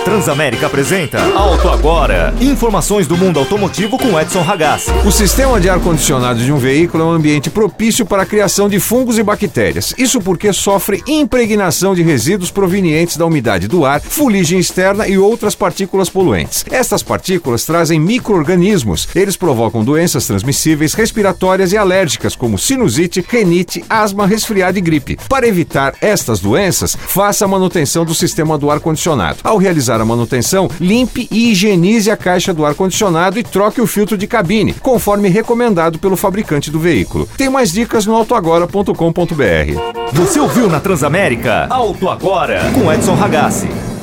Transamérica apresenta Auto Agora. Informações do mundo automotivo com Edson Ragazzi. O sistema de ar-condicionado de um veículo é um ambiente propício para a criação de fungos e bactérias. Isso porque sofre impregnação de resíduos provenientes da umidade do ar, fuligem externa e outras partículas poluentes. Estas partículas trazem micro-organismos. Eles provocam doenças transmissíveis, respiratórias e alérgicas, como sinusite, renite, asma, resfriado e gripe. Para evitar estas doenças, faça a manutenção do sistema do ar-condicionado. Ao realizar a manutenção, limpe e higienize a caixa do ar-condicionado e troque o filtro de cabine, conforme recomendado pelo fabricante do veículo. Tem mais dicas no autoagora.com.br. Você ouviu na Transamérica? Auto Agora, com Edson Ragazzi.